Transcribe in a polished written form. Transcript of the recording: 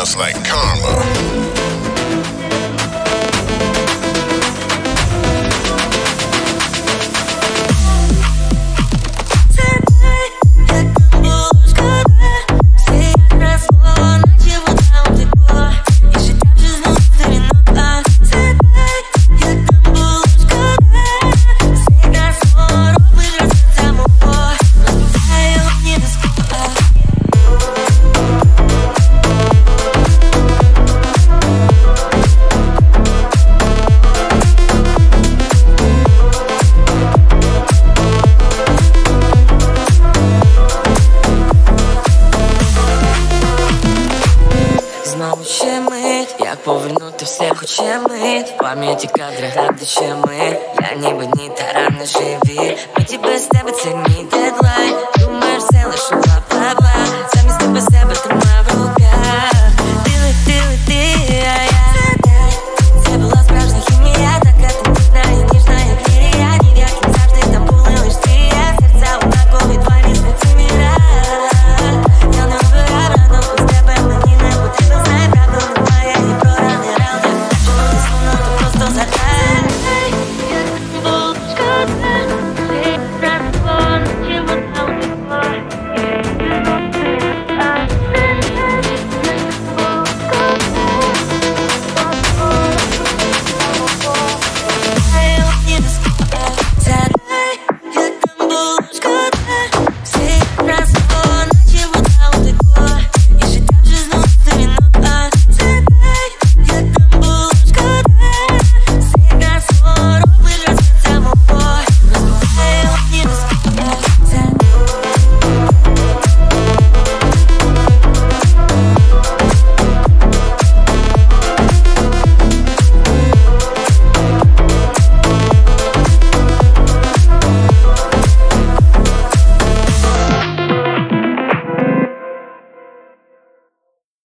just like karma. Знову ще мить, як повернути все, хоч є мить. В пам'яті кадри глядачі ми. Я ніби ні таран не живі. Миті без тебе це мій дедлайн. Думаєш, все лише